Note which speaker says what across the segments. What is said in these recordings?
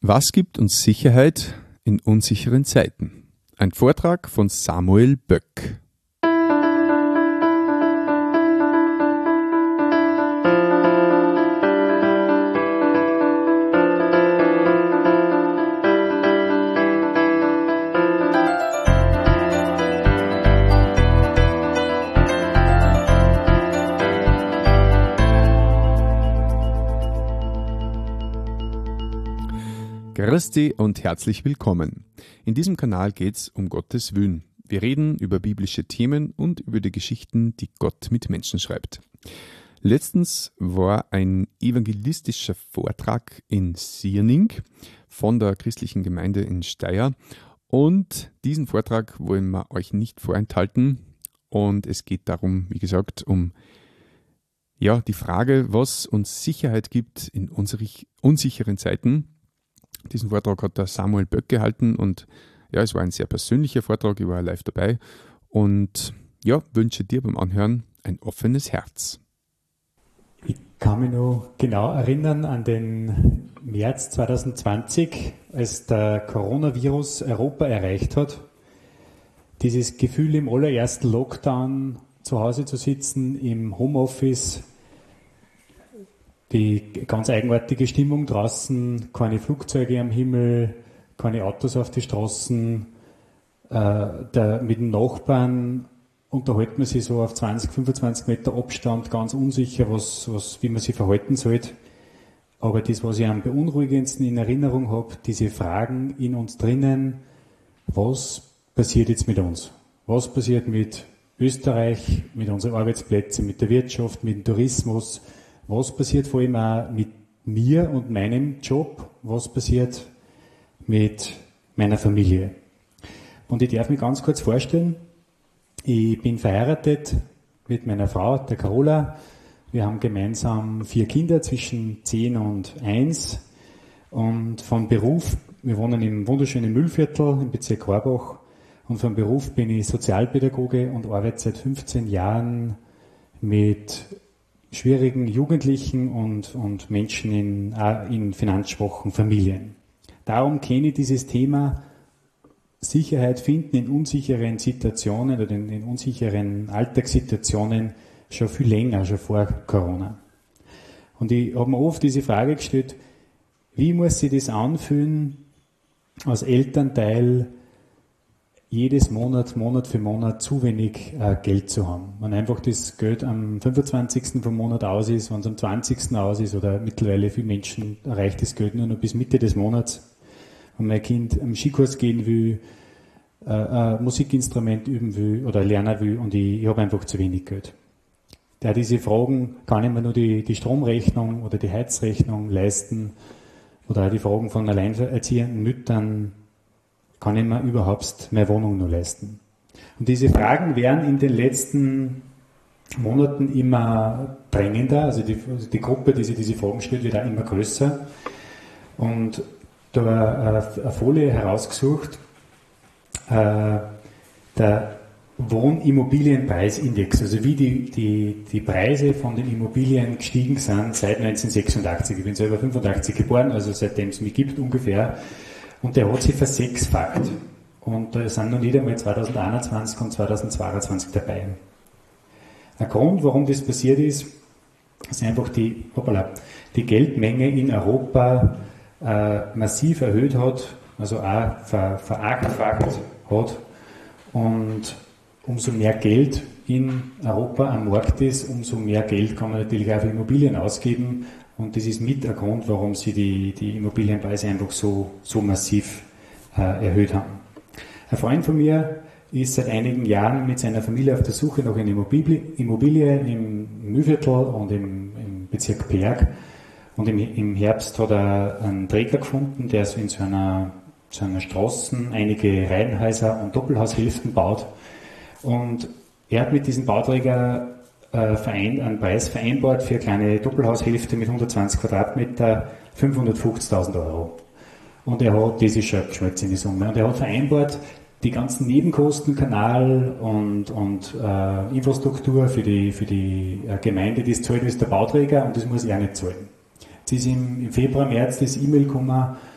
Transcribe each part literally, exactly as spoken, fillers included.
Speaker 1: Was gibt uns Sicherheit in unsicheren Zeiten? Ein Vortrag von Samuel Böck. Christi und herzlich willkommen. In diesem Kanal geht es um Gottes Willen. Wir reden über biblische Themen und über die Geschichten, die Gott mit Menschen schreibt. Letztens war ein evangelistischer Vortrag in Sierning von der christlichen Gemeinde in Steyr und diesen Vortrag wollen wir euch nicht vorenthalten und es geht darum, wie gesagt, um ja, die Frage, was uns Sicherheit gibt in unsicheren Zeiten. Diesen Vortrag hat der Samuel Böck gehalten und ja, es war ein sehr persönlicher Vortrag, ich war live dabei und ja, wünsche dir beim Anhören ein offenes Herz.
Speaker 2: Ich kann mich noch genau erinnern an den März zwanzig zwanzig, als der Coronavirus Europa erreicht hat. Dieses Gefühl im allerersten Lockdown zu Hause zu sitzen, im Homeoffice, die ganz eigenartige Stimmung draußen, keine Flugzeuge am Himmel, keine Autos auf die Straßen, äh, der, mit dem Nachbarn unterhält man sich so auf zwanzig, fünfundzwanzig Meter Abstand, ganz unsicher, was, was, wie man sich verhalten sollte. Aber das, was ich am beunruhigendsten in Erinnerung habe, diese Fragen in uns drinnen, was passiert jetzt mit uns? Was passiert mit Österreich, mit unseren Arbeitsplätzen, mit der Wirtschaft, mit dem Tourismus? Was passiert vor allem auch mit mir und meinem Job? Was passiert mit meiner Familie? Und ich darf mich ganz kurz vorstellen, ich bin verheiratet mit meiner Frau, der Carola. Wir haben gemeinsam vier Kinder zwischen zehn und eins. Und von Beruf, wir wohnen im wunderschönen Mühlviertel im Bezirk Rohrbach. Und von Beruf bin ich Sozialpädagoge und arbeite seit fünfzehn Jahren mit schwierigen Jugendlichen und, und Menschen in, in finanzschwachen Familien. Darum kenne ich dieses Thema Sicherheit finden in unsicheren Situationen oder in, in unsicheren Alltagssituationen schon viel länger, schon vor Corona. Und ich habe mir oft diese Frage gestellt, wie muss sich das anfühlen, als Elternteil jedes Monat, Monat für Monat zu wenig äh, Geld zu haben. Wenn einfach das Geld am fünfundzwanzigsten vom Monat aus ist, wenn es am zwanzigsten aus ist oder mittlerweile viele Menschen erreicht das Geld nur noch bis Mitte des Monats. Wenn mein Kind am Skikurs gehen will, äh, ein Musikinstrument üben will oder lernen will und ich, ich habe einfach zu wenig Geld. Da diese Fragen, kann ich mir nur die, die Stromrechnung oder die Heizrechnung leisten oder auch die Fragen von alleinerziehenden Müttern, kann ich mir überhaupt meine Wohnung nur leisten? Und diese Fragen werden in den letzten Monaten immer drängender, also die, also die Gruppe, die sich diese Fragen stellt, wird auch immer größer. Und da habe ich eine Folie herausgesucht, äh, der Wohnimmobilienpreisindex, also wie die, die, die Preise von den Immobilien gestiegen sind seit neunzehnhundertsechsundachtzig. Ich bin selber fünfundachtzig geboren, also seitdem es mich gibt ungefähr. Und der hat sich versechsfacht. Und da sind noch nicht einmal zwanzig einundzwanzig und zwanzig zweiundzwanzig dabei. Ein Grund, warum das passiert ist, ist einfach die, hoppala, die Geldmenge in Europa äh, massiv erhöht hat, also auch ver, verachtfacht hat. Und umso mehr Geld in Europa am Markt ist, umso mehr Geld kann man natürlich auch für Immobilien ausgeben. Und das ist mit ein Grund, warum sie die, die Immobilienpreise einfach so, so massiv äh, erhöht haben. Ein Freund von mir ist seit einigen Jahren mit seiner Familie auf der Suche nach einer Immobilie, Immobilie im Mühlviertel und im, im Bezirk Berg. Und im, im Herbst hat er einen Träger gefunden, der so in so einer, so einer Straßen einige Reihenhäuser und Doppelhaushälften baut. Und er hat mit diesem Bauträger Verein, einen Preis vereinbart für eine kleine Doppelhaushälfte mit hundertzwanzig Quadratmeter, fünfhundertfünfzigtausend Euro. Und er hat, das ist schon geschmeckt in die Summe, und er hat vereinbart, die ganzen Nebenkosten, Kanal und, und äh, Infrastruktur für die, für die äh, Gemeinde, das zahlt ist der Bauträger und das muss er nicht zahlen. Jetzt ist im, im Februar, März das E-Mail gekommen,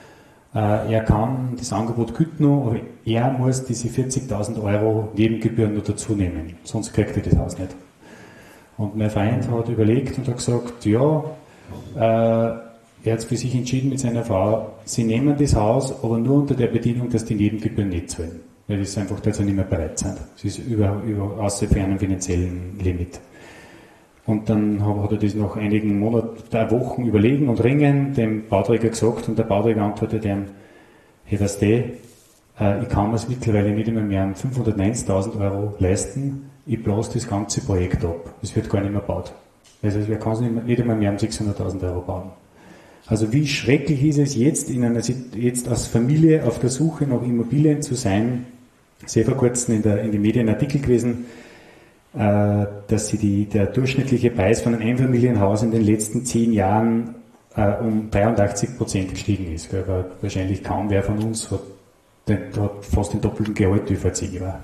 Speaker 2: Äh, er kann das Angebot gut noch, aber er muss diese vierzigtausend Euro Nebengebühren noch dazu nehmen, sonst kriegt er das Haus nicht. Und mein Freund hat überlegt und hat gesagt, ja, äh, er hat für sich entschieden mit seiner Frau, sie nehmen das Haus, aber nur unter der Bedingung, dass die Nebengebühren nicht zahlen. Weil das einfach dazu nicht mehr bereit sind. Das ist über, über außer für einen finanziellen Limit. Und dann hat er das nach einigen Monaten, Wochen überlegen und ringen dem Bauträger gesagt und der Bauträger antwortet ihm, hey, weißt du, äh, ich kann mir es mittlerweile nicht mehr mehr um fünfhundertneunzigtausend Euro leisten, ich blase das ganze Projekt ab. Es wird gar nicht mehr gebaut. Also er kann es nicht, nicht einmal mehr um sechshunderttausend Euro bauen. Also wie schrecklich ist es jetzt, in einer, jetzt als Familie auf der Suche nach Immobilien zu sein. Sehr vor kurzem in, der, in den Medien ein Artikel gewesen, äh, dass sie die, der durchschnittliche Preis von einem Einfamilienhaus in den letzten zehn Jahren äh, um dreiundachtzig Prozent gestiegen ist. Gell, weil wahrscheinlich kaum wer von uns hat, den, hat fast den doppelten Gehalt wie vor zehn Jahren.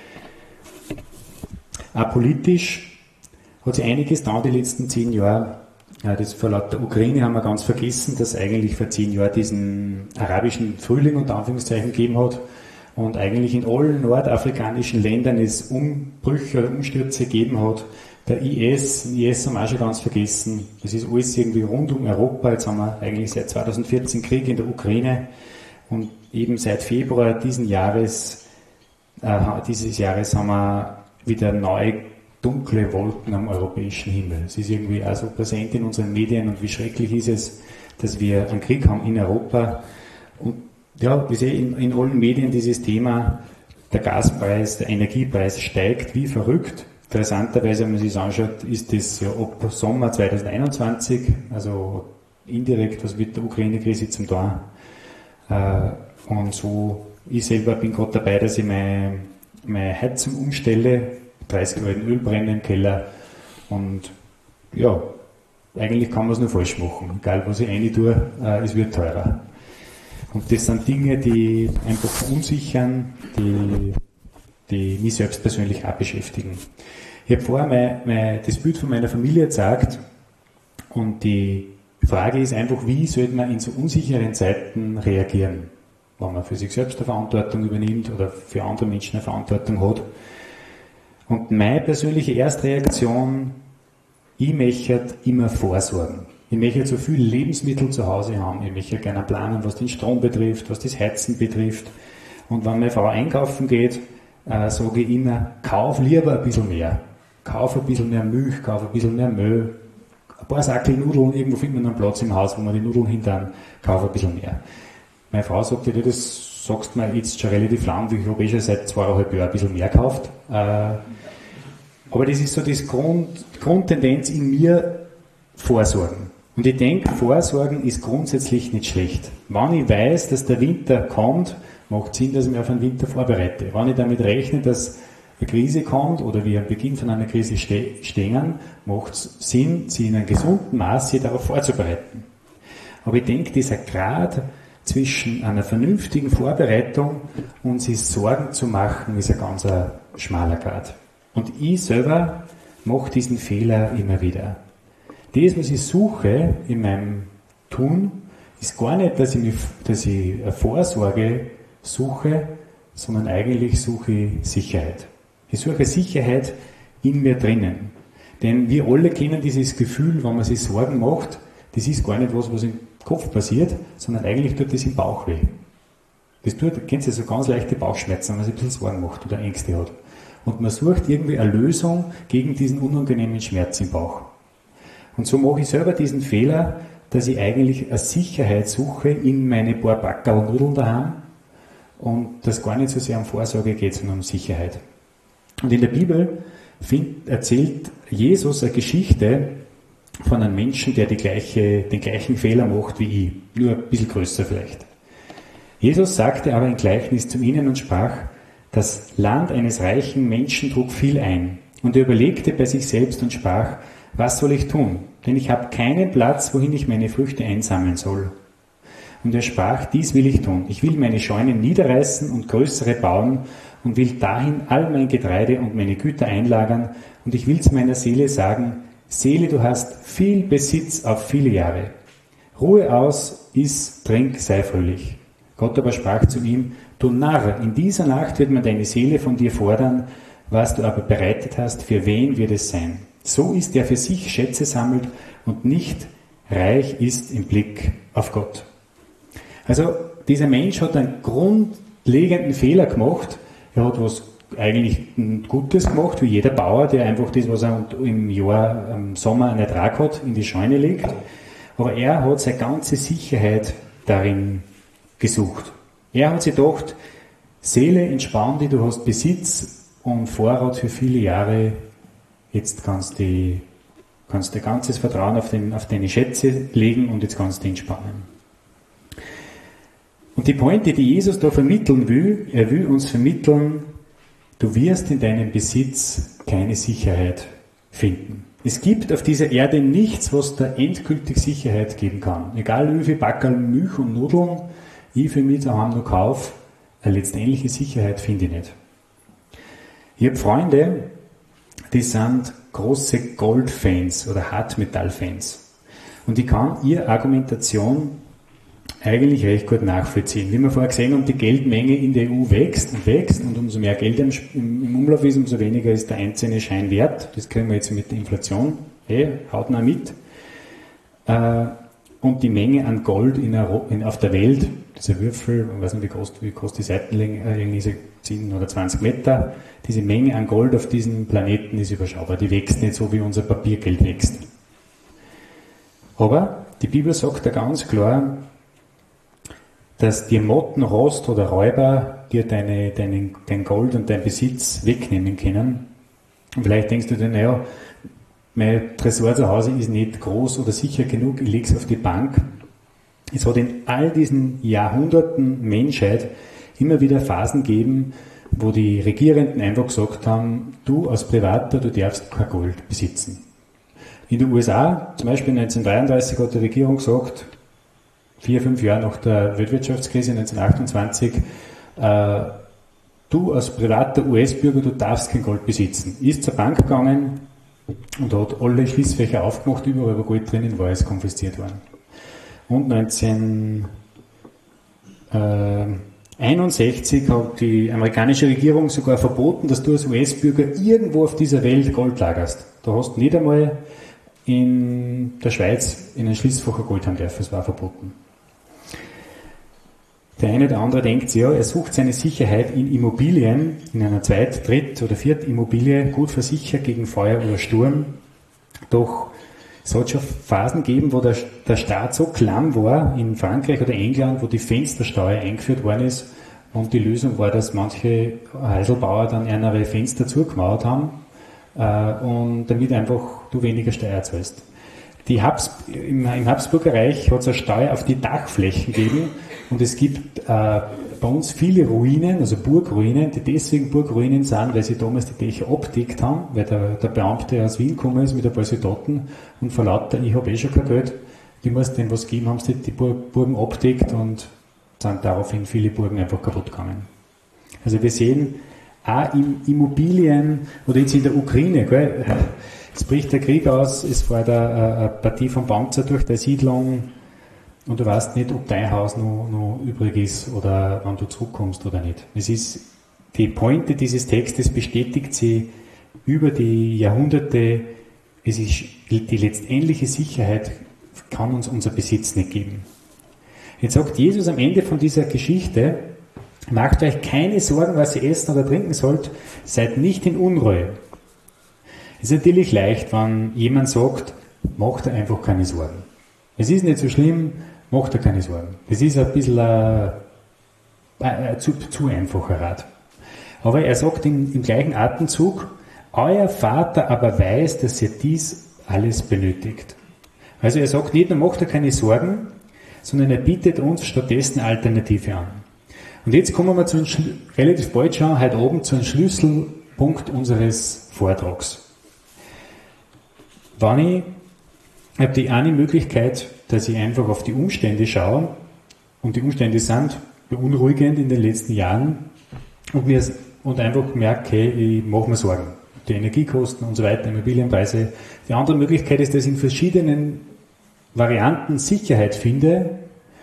Speaker 2: Auch politisch hat sich einiges da die letzten zehn Jahre. Das vor lauter Ukraine haben wir ganz vergessen, dass eigentlich vor zehn Jahren diesen arabischen Frühling unter Anführungszeichen gegeben hat und eigentlich in allen nordafrikanischen Ländern es Umbrüche oder Umstürze gegeben hat. Der I S, den I S haben wir auch schon ganz vergessen. Das ist alles irgendwie rund um Europa. Jetzt haben wir eigentlich seit zweitausendvierzehn Krieg in der Ukraine und eben seit Februar diesen Jahres, äh, dieses Jahres haben wir wieder neu dunkle Wolken am europäischen Himmel. Es ist irgendwie auch so präsent in unseren Medien und wie schrecklich ist es, dass wir einen Krieg haben in Europa. Und ja, wir sehen in, in allen Medien dieses Thema, der Gaspreis, der Energiepreis steigt wie verrückt. Interessanterweise, wenn man sich das anschaut, ist das ja ab Sommer zweitausendeinundzwanzig, also indirekt was mit der Ukraine-Krise zum Tun. Äh, und so, ich selber bin gerade dabei, dass ich meine, meine Heizung umstelle, dreißig Grad Ölbrenner im Keller und ja, eigentlich kann man es nur falsch machen. Egal was ich rein tue, äh, es wird teurer. Und das sind Dinge, die einfach verunsichern, die, die mich selbst persönlich auch beschäftigen. Ich habe vorher mein, mein, das Bild von meiner Familie gezeigt und die Frage ist einfach, wie sollte man in so unsicheren Zeiten reagieren, wenn man für sich selbst eine Verantwortung übernimmt oder für andere Menschen eine Verantwortung hat. Und meine persönliche Erstreaktion, ich möchte immer vorsorgen. Ich möchte so viele Lebensmittel zu Hause haben. Ich möchte gerne planen, was den Strom betrifft, was das Heizen betrifft. Und wenn meine Frau einkaufen geht, äh, sage ich immer, kauf lieber ein bisschen mehr. Kauf ein bisschen mehr Milch, kauf ein bisschen mehr Mehl. Ein paar Sackel Nudeln, irgendwo findet man einen Platz im Haus, wo man die Nudeln hintern, kauf ein bisschen mehr. Meine Frau sagt, ja, das sagst du mir jetzt schon relativ lang, ich habe eh schon seit zweieinhalb Jahren ein bisschen mehr gekauft. Äh, aber das ist so das Grund, die Grundtendenz in mir, Vorsorgen. Und ich denke, Vorsorgen ist grundsätzlich nicht schlecht. Wenn ich weiß, dass der Winter kommt, macht es Sinn, dass ich mich auf einen Winter vorbereite. Wenn ich damit rechne, dass eine Krise kommt oder wir am Beginn von einer Krise ste- stehen, macht es Sinn, sich in einem gesunden Maße darauf vorzubereiten. Aber ich denke, dieser Grad zwischen einer vernünftigen Vorbereitung und sich Sorgen zu machen, ist ein ganz ein schmaler Grad. Und ich selber mache diesen Fehler immer wieder. Das, was ich suche in meinem Tun, ist gar nicht, dass ich, mich, dass ich eine Vorsorge suche, sondern eigentlich suche ich Sicherheit. Ich suche Sicherheit in mir drinnen. Denn wir alle kennen dieses Gefühl, wenn man sich Sorgen macht, das ist gar nicht was, was im Kopf passiert, sondern eigentlich tut das im Bauch weh. Das tut, kennt ihr so ganz leichte Bauchschmerzen, wenn man sich ein bisschen Sorgen macht oder Ängste hat. Und man sucht irgendwie eine Lösung gegen diesen unangenehmen Schmerz im Bauch. Und so mache ich selber diesen Fehler, dass ich eigentlich eine Sicherheit suche in meine paar Backerl Nudeln daheim und das gar nicht so sehr um Vorsorge geht, sondern um Sicherheit. Und in der Bibel find, erzählt Jesus eine Geschichte von einem Menschen, der die gleiche, den gleichen Fehler macht wie ich, nur ein bisschen größer vielleicht. Jesus sagte aber ein Gleichnis zu ihnen und sprach, das Land eines reichen Menschen trug viel ein. Und er überlegte bei sich selbst und sprach, was soll ich tun? Denn ich habe keinen Platz, wohin ich meine Früchte einsammeln soll. Und er sprach, dies will ich tun. Ich will meine Scheunen niederreißen und größere bauen und will dahin all mein Getreide und meine Güter einlagern. Und ich will zu meiner Seele sagen, Seele, du hast viel Besitz auf viele Jahre. Ruhe aus, iss, trink, sei fröhlich. Gott aber sprach zu ihm, du Narr, in dieser Nacht wird man deine Seele von dir fordern, was du aber bereitet hast, für wen wird es sein? So ist, der für sich Schätze sammelt und nicht reich ist im Blick auf Gott. Also dieser Mensch hat einen grundlegenden Fehler gemacht. Er hat was eigentlich Gutes gemacht, wie jeder Bauer, der einfach das, was er im Jahr, im Sommer einen Ertrag hat, in die Scheune legt. Aber er hat seine ganze Sicherheit darin gesucht. Er hat sich gedacht, Seele, entspann dich, du hast Besitz und Vorrat für viele Jahre, jetzt kannst du kannst dein ganzes Vertrauen auf, den, auf deine Schätze legen und jetzt kannst du entspannen. Und die Pointe, die Jesus da vermitteln will, er will uns vermitteln, du wirst in deinem Besitz keine Sicherheit finden. Es gibt auf dieser Erde nichts, was da endgültig Sicherheit geben kann. Egal wie viel Backerl Milch und Nudeln ich für mich daheim noch kaufe, eine letztendliche Sicherheit finde ich nicht. Ich habe Freunde, die sind große Goldfans oder Hartmetallfans. Und ich kann ihre Argumentation eigentlich recht gut nachvollziehen. Wie wir vorher gesehen haben, die Geldmenge in der E U wächst und wächst und umso mehr Geld im, im Umlauf ist, umso weniger ist der einzelne Schein wert. Das kriegen wir jetzt mit der Inflation hey, hautnah mit. Und die Menge an Gold in, in, auf der Welt, dieser Würfel, ich weiß nicht, wie kostet, wie kostet die Seitenlänge, irgendwie zehn oder zwanzig Meter, diese Menge an Gold auf diesem Planeten ist überschaubar. Die wächst nicht so, wie unser Papiergeld wächst. Aber die Bibel sagt da ganz klar, dass dir Motten, Rost oder Räuber dir deine, deine, dein Gold und dein Besitz wegnehmen können. Und vielleicht denkst du dir, naja, mein Tresor zu Hause ist nicht groß oder sicher genug, ich lege es auf die Bank. Es hat in all diesen Jahrhunderten Menschheit immer wieder Phasen gegeben, wo die Regierenden einfach gesagt haben, du als Privater, du darfst kein Gold besitzen. In den U S A, zum Beispiel neunzehnhundertdreiunddreißig, hat die Regierung gesagt, vier, fünf Jahre nach der Weltwirtschaftskrise neunzehnhundertachtundzwanzig, äh, du als privater U S-Bürger, du darfst kein Gold besitzen. Ist zur Bank gegangen und hat alle Schließfächer aufgemacht, überall wo Gold drinnen war, ist konfisziert worden. Und neunzehnhunderteinundsechzig hat die amerikanische Regierung sogar verboten, dass du als U S-Bürger irgendwo auf dieser Welt Gold lagerst. Da hast du nicht einmal in der Schweiz in ein Schließfach Gold haben dürfen, das war verboten. Der eine oder andere denkt sich, ja, er sucht seine Sicherheit in Immobilien, in einer Zweit-, Dritt- oder Viert-Immobilie, gut versichert gegen Feuer oder Sturm. Doch es hat schon Phasen gegeben, wo der, der Staat so klamm war, in Frankreich oder England, wo die Fenstersteuer eingeführt worden ist und die Lösung war, dass manche Häuselbauer dann ihre Fenster zugemauert haben äh, und damit einfach du weniger Steuer zahlst. Die Habs, im, Im Habsburger Reich hat es eine Steuer auf die Dachflächen gegeben und es gibt äh, bei uns viele Ruinen, also Burgruinen, die deswegen Burgruinen sind, weil sie damals die Dächer abgedeckt haben, weil der, der Beamte aus Wien gekommen ist mit ein paar Soldaten und vor lauter, ich habe eh schon kein Geld, ich muss denen was geben, haben sie die Burgen abgedeckt und sind daraufhin viele Burgen einfach kaputt gegangen. Also wir sehen auch in Immobilien oder jetzt in der Ukraine, gell, es bricht der Krieg aus, es fährt eine, eine Partie vom Panzer durch der Siedlung und du weißt nicht, ob dein Haus noch, noch übrig ist oder wann du zurückkommst oder nicht. Es ist, die Pointe dieses Textes bestätigt sie über die Jahrhunderte, es ist die letztendliche Sicherheit kann uns unser Besitz nicht geben. Jetzt sagt Jesus am Ende von dieser Geschichte, macht euch keine Sorgen, was ihr essen oder trinken sollt, seid nicht in Unruhe. Es ist natürlich leicht, wenn jemand sagt, macht er einfach keine Sorgen. Es ist nicht so schlimm, macht er keine Sorgen. Das ist ein bisschen ein, ein zu, zu einfacher Rat. Aber er sagt in, im gleichen Atemzug, euer Vater aber weiß, dass ihr dies alles benötigt. Also er sagt nicht nur, macht er keine Sorgen, sondern er bietet uns stattdessen eine Alternative an. Und jetzt kommen wir zu einem, relativ bald schon, heute oben zu einem Schlüsselpunkt unseres Vortrags. Wenn ich, ich habe die eine Möglichkeit, dass ich einfach auf die Umstände schaue, und die Umstände sind beunruhigend in den letzten Jahren, und, mir, und einfach merke, hey, ich mache mir Sorgen. Die Energiekosten und so weiter, Immobilienpreise. Die andere Möglichkeit ist, dass ich in verschiedenen Varianten Sicherheit finde,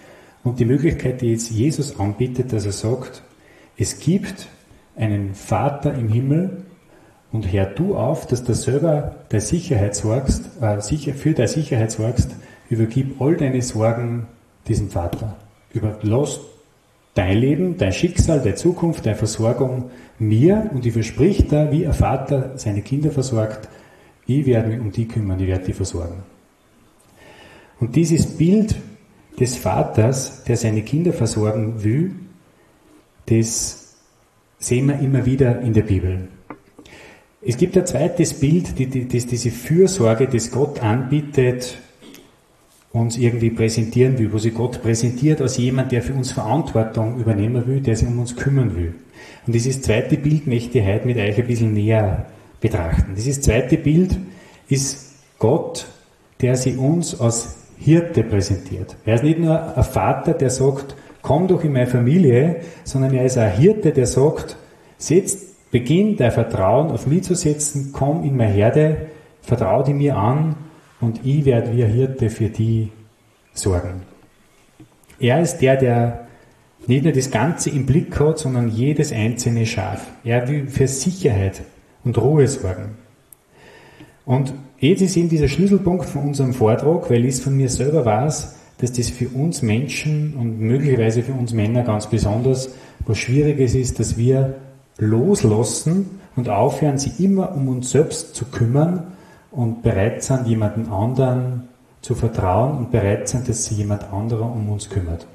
Speaker 2: und die Möglichkeit, die jetzt Jesus anbietet, dass er sagt, es gibt einen Vater im Himmel und hör du auf, dass du selber der Sicherheit sorgst, äh, sicher, für deine Sicherheit sorgst, übergib all deine Sorgen diesem Vater. Überlass dein Leben, dein Schicksal, deine Zukunft, deine Versorgung mir und ich versprich dir, wie ein Vater seine Kinder versorgt, ich werde mich um die kümmern, ich werde die versorgen. Und dieses Bild des Vaters, der seine Kinder versorgen will, das sehen wir immer wieder in der Bibel. Es gibt ein zweites Bild, die, die, das diese Fürsorge, das Gott anbietet, uns irgendwie präsentieren will, wo sich Gott präsentiert als jemand, der für uns Verantwortung übernehmen will, der sich um uns kümmern will. Und dieses zweite Bild möchte ich heute mit euch ein bisschen näher betrachten. Dieses zweite Bild ist Gott, der sich uns als Hirte präsentiert. Er ist nicht nur ein Vater, der sagt, komm doch in meine Familie, sondern er ist ein Hirte, der sagt, setz, beginn dein Vertrauen auf mich zu setzen, komm in meine Herde, vertrau dich mir an und ich werde wie ein Hirte für die sorgen. Er ist der, der nicht nur das Ganze im Blick hat, sondern jedes einzelne Schaf. Er will für Sicherheit und Ruhe sorgen. Und jetzt ist eben dieser Schlüsselpunkt von unserem Vortrag, weil ich es von mir selber weiß, dass das für uns Menschen und möglicherweise für uns Männer ganz besonders was Schwieriges ist, dass wir loslassen und aufhören, sich immer um uns selbst zu kümmern und bereit sind, jemanden anderen zu vertrauen und bereit sind, dass sich jemand anderer um uns kümmert.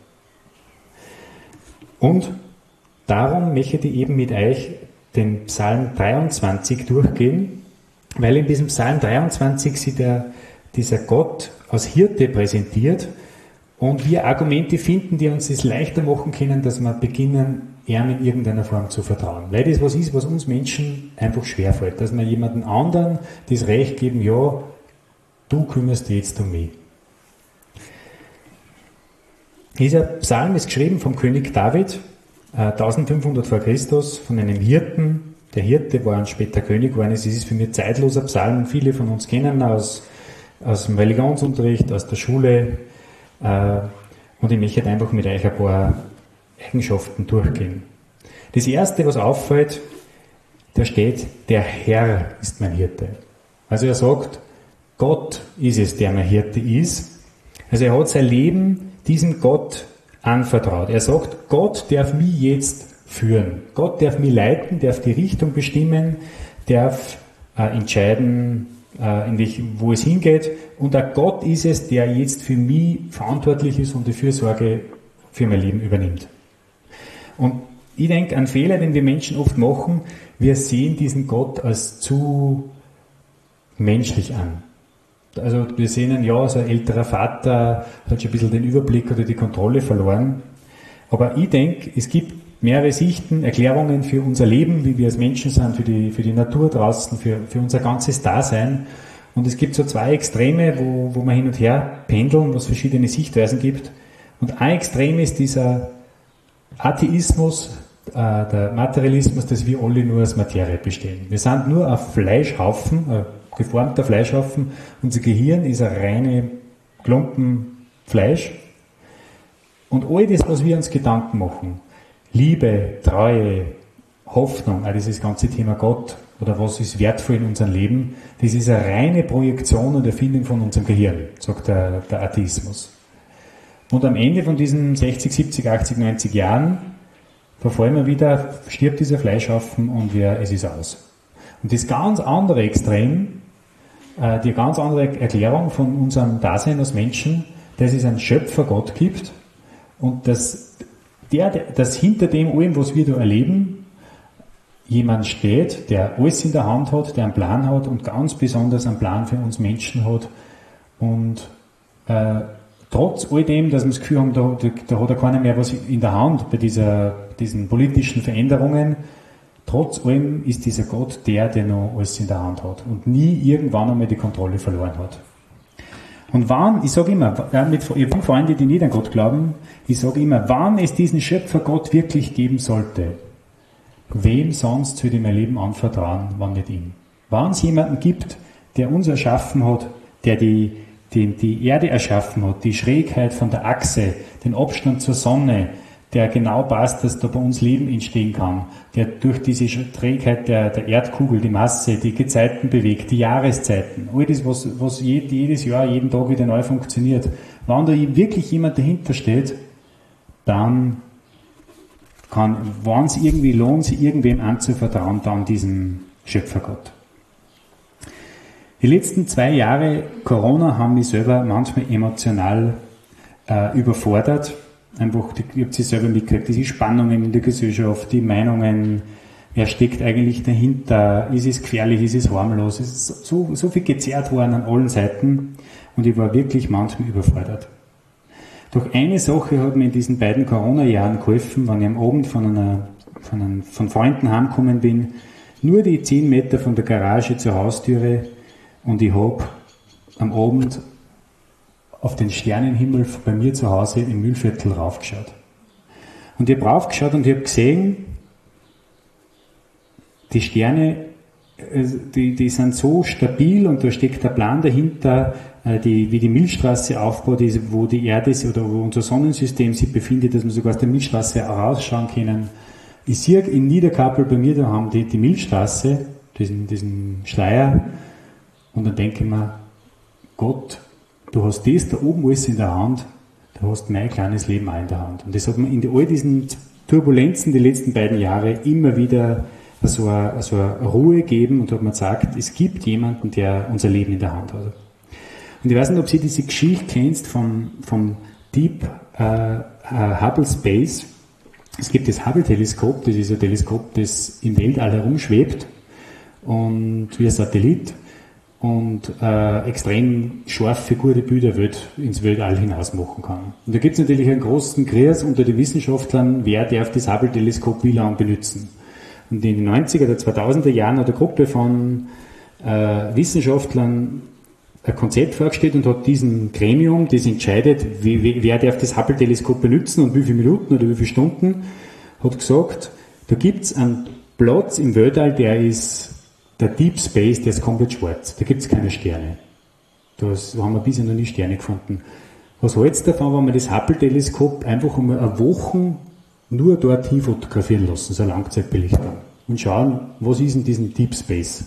Speaker 2: Und darum möchte ich eben mit euch den Psalm dreiundzwanzig durchgehen, weil in diesem Psalm dreiundzwanzig sich der, dieser Gott als Hirte präsentiert und wir Argumente finden, die uns es leichter machen können, dass wir beginnen, ihm in irgendeiner Form zu vertrauen. Weil das was ist, was uns Menschen einfach schwerfällt, dass wir jemanden anderen das Recht geben, ja, du kümmerst dich jetzt um mich. Dieser Psalm ist geschrieben vom König David, äh, eintausendfünfhundert vor Christus, von einem Hirten. Der Hirte war ein später König geworden. Es ist für mich ein zeitloser Psalm. Viele von uns kennen ihn aus, aus dem Religionsunterricht, aus der Schule. Äh, und ich möchte einfach mit euch ein paar Eigenschaften durchgehen. Das erste, was auffällt, da steht, der Herr ist mein Hirte. Also er sagt, Gott ist es, der mein Hirte ist. Also er hat sein Leben diesem Gott anvertraut. Er sagt, Gott darf mich jetzt führen. Gott darf mich leiten, darf die Richtung bestimmen, darf äh, entscheiden, äh, in welch, wo es hingeht. Und auch Gott ist es, der jetzt für mich verantwortlich ist und die Fürsorge für mein Leben übernimmt. Und ich denke, ein Fehler, den wir Menschen oft machen, wir sehen diesen Gott als zu menschlich an. Also wir sehen ihn, ja, so ein älterer Vater hat schon ein bisschen den Überblick oder die Kontrolle verloren. Aber ich denke, es gibt mehrere Sichten, Erklärungen für unser Leben, wie wir als Menschen sind, für die, für die Natur draußen, für, für unser ganzes Dasein. Und es gibt so zwei Extreme, wo, wo wir hin und her pendeln, wo es verschiedene Sichtweisen gibt. Und ein Extrem ist dieser Atheismus, äh, der Materialismus, dass wir alle nur aus Materie bestehen. Wir sind nur ein Fleischhaufen, ein geformter Fleischhaufen. Unser Gehirn ist ein reine Klumpen Fleisch. Und all das, was wir uns Gedanken machen, Liebe, Treue, Hoffnung, auch dieses ganze Thema Gott oder was ist wertvoll in unserem Leben, das ist eine reine Projektion und Erfindung von unserem Gehirn, sagt der, der Atheismus. Und am Ende von diesen sechzig, siebzig, achtzig, neunzig Jahren verfallen wir wieder, stirbt dieser Fleischhaufen und wir, es ist aus. Und das ganz andere Extrem, äh, die ganz andere Erklärung von unserem Dasein als Menschen, dass es einen Schöpfergott gibt und dass, der, dass hinter dem allem, was wir da erleben, jemand steht, der alles in der Hand hat, der einen Plan hat und ganz besonders einen Plan für uns Menschen hat und äh, trotz all dem, dass wir das Gefühl haben, da, da hat er keiner mehr was in der Hand bei dieser, diesen politischen Veränderungen, trotz allem ist dieser Gott der, der noch alles in der Hand hat und nie irgendwann einmal die Kontrolle verloren hat. Und wann, ich sage immer, mit, ich habe Freunde, die nicht an Gott glauben, ich sage immer, wann es diesen Schöpfergott wirklich geben sollte, wem sonst würde ich mein Leben anvertrauen, wann nicht ihm? Wann es jemanden gibt, der uns erschaffen hat, der die die die Erde erschaffen hat, die Schrägheit von der Achse, den Abstand zur Sonne, der genau passt, dass da bei uns Leben entstehen kann, der durch diese Trägheit der, der Erdkugel, die Masse, die Gezeiten bewegt, die Jahreszeiten, all das, was, was jedes Jahr, jeden Tag wieder neu funktioniert. Wenn da wirklich jemand dahinter steht, dann kann, wenn es irgendwie lohnt, sich irgendwem anzuvertrauen, dann diesem Schöpfergott. Die letzten zwei Jahre Corona haben mich selber manchmal emotional äh, überfordert. Einfach, ich habe sie selber mitgekriegt, diese Spannungen in der Gesellschaft, die Meinungen, wer steckt eigentlich dahinter, ist es gefährlich, ist es harmlos, es ist so, so viel gezerrt worden an allen Seiten und ich war wirklich manchmal überfordert. Doch eine Sache hat mir in diesen beiden Corona-Jahren geholfen, wenn ich am Abend von, einer, von, einem, von Freunden heimgekommen bin, nur die zehn Meter von der Garage zur Haustüre und ich habe am Abend auf den Sternenhimmel bei mir zu Hause im Mühlviertel raufgeschaut. Und ich habe raufgeschaut und ich habe gesehen, die Sterne, die, die sind so stabil und da steckt der Plan dahinter, die, wie die Milchstraße aufgebaut ist, wo die Erde ist oder wo unser Sonnensystem sich befindet, dass wir sogar aus der Milchstraße rausschauen können. Ich sehe in Niederkappel bei mir daheim die, die Milchstraße, diesen, diesen Schleier, und dann denke ich mir, Gott, du hast das da oben alles in der Hand, du hast mein kleines Leben auch in der Hand. Und das hat mir in all diesen Turbulenzen die letzten beiden Jahre immer wieder so eine, so eine Ruhe gegeben und hat mir gesagt, es gibt jemanden, der unser Leben in der Hand hat. Und ich weiß nicht, ob Sie diese Geschichte kennst vom, vom Deep äh, äh, Hubble Space. Es gibt das Hubble-Teleskop, das ist ein Teleskop, das im Weltall herumschwebt und wie ein Satellit und äh, extrem scharfe, gute Bilder wird ins Weltall hinaus machen kann. Und da gibt es natürlich einen großen Kreis unter den Wissenschaftlern, wer darf das Hubble-Teleskop wie lange benutzen. Und in den neunziger oder zweitausender Jahren hat eine Gruppe von äh, Wissenschaftlern ein Konzept vorgestellt und hat diesen Gremium, das entscheidet, wie, wie, wer darf das Hubble-Teleskop benutzen und wie viele Minuten oder wie viele Stunden, hat gesagt, da gibt es einen Platz im Weltall, der ist der Deep Space, der ist komplett schwarz. Da gibt es keine Sterne. Da haben wir bisher noch nie Sterne gefunden. Was hältst du davon, wenn wir das Hubble-Teleskop einfach einmal eine Woche nur dorthin fotografieren lassen, so eine Langzeitbelichtung, und schauen, was ist in diesem Deep Space?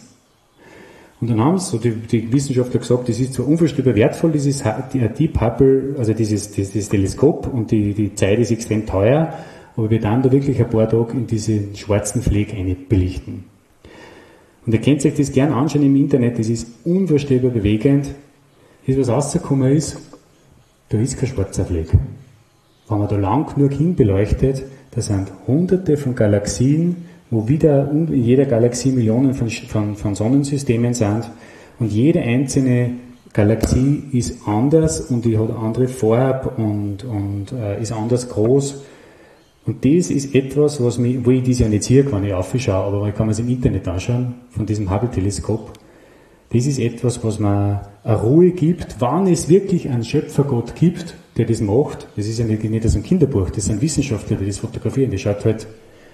Speaker 2: Und dann haben so die, die Wissenschaftler gesagt, das ist zwar unvorstellbar wertvoll, dieses Deep Hubble, also dieses, dieses Teleskop, und die, die Zeit ist extrem teuer, aber wir dann da wirklich ein paar Tage in diesen schwarzen Fleck belichten. Und ihr könnt euch das gern anschauen im Internet, das ist unvorstellbar bewegend. Das, was rausgekommen ist, da ist kein schwarzer Fleck. Wenn man da lang genug hinbeleuchtet, da sind hunderte von Galaxien, wo wieder in jeder Galaxie Millionen von, von, von Sonnensystemen sind, und jede einzelne Galaxie ist anders und die hat eine andere Farbe und, und äh, ist anders groß. Und das ist etwas, was mich, wo ich das ja nicht sehe, wenn ich aufschaue, aber ich kann mir es im Internet anschauen, von diesem Hubble-Teleskop. Das ist etwas, was mir eine Ruhe gibt, wann es wirklich einen Schöpfergott gibt, der das macht. Das ist ja nicht, nicht aus einem Kinderbuch, das sind Wissenschaftler, die das fotografieren. Das schaut halt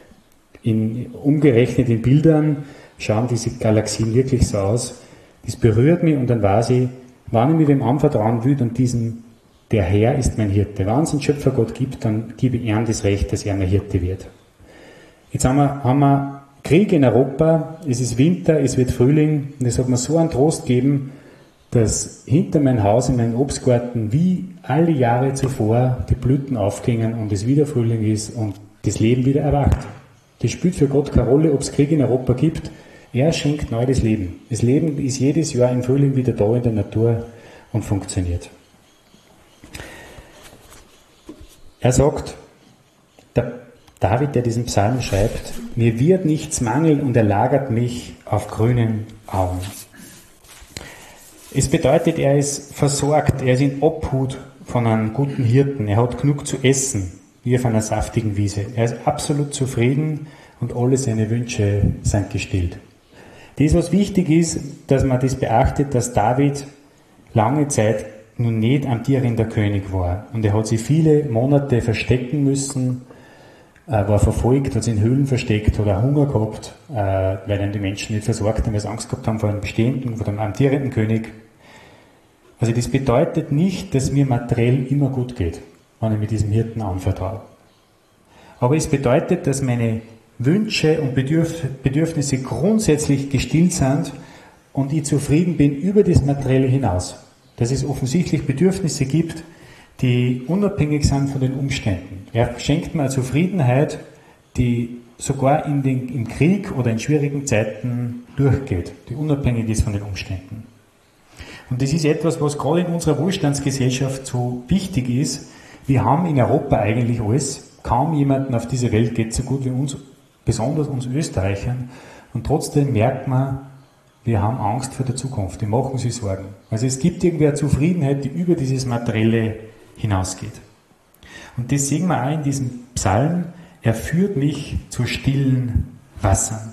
Speaker 2: in, umgerechnet in Bildern, schauen diese Galaxien wirklich so aus. Das berührt mich, und dann weiß ich, wann ich mich dem anvertrauen will, und diesen, der Herr ist mein Hirte. Wenn es einen Schöpfergott gibt, dann gebe ich ihm das Recht, dass er mein Hirte wird. Jetzt haben wir, haben wir Krieg in Europa, es ist Winter, es wird Frühling, und es hat mir so einen Trost gegeben, dass hinter mein Haus in meinem Obstgarten wie alle Jahre zuvor die Blüten aufgingen und es wieder Frühling ist und das Leben wieder erwacht. Das spielt für Gott keine Rolle, ob es Krieg in Europa gibt. Er schenkt neu das Leben. Das Leben ist jedes Jahr im Frühling wieder da in der Natur und funktioniert. Er sagt, der David, der diesen Psalm schreibt, mir wird nichts mangeln und er lagert mich auf grünen Auen. Es bedeutet, er ist versorgt, er ist in Obhut von einem guten Hirten, er hat genug zu essen, wie auf einer saftigen Wiese. Er ist absolut zufrieden und alle seine Wünsche sind gestillt. Das, was wichtig ist, dass man das beachtet, dass David lange Zeit nun nicht amtierender König war. Und er hat sich viele Monate verstecken müssen, äh, war verfolgt, hat sich in Höhlen versteckt, hat auch Hunger gehabt, äh, weil dann die Menschen nicht versorgt haben, weil sie Angst gehabt haben vor einem bestehenden, vor dem amtierenden König. Also das bedeutet nicht, dass mir materiell immer gut geht, wenn ich mit diesem Hirten anvertraue. Aber es bedeutet, dass meine Wünsche und Bedürf- Bedürfnisse grundsätzlich gestillt sind und ich zufrieden bin über das Materielle hinaus. Dass es offensichtlich Bedürfnisse gibt, die unabhängig sind von den Umständen. Er schenkt mir eine Zufriedenheit, die sogar in den, im Krieg oder in schwierigen Zeiten durchgeht, die unabhängig ist von den Umständen. Und das ist etwas, was gerade in unserer Wohlstandsgesellschaft so wichtig ist. Wir haben in Europa eigentlich alles. Kaum jemanden auf dieser Welt geht so gut wie uns, besonders uns Österreichern. Und trotzdem merkt man, wir haben Angst vor der Zukunft. Wir machen sich Sorgen. Also es gibt irgendwie eine Zufriedenheit, die über dieses Materielle hinausgeht. Und das sehen wir auch in diesem Psalm. Er führt mich zu stillen Wassern.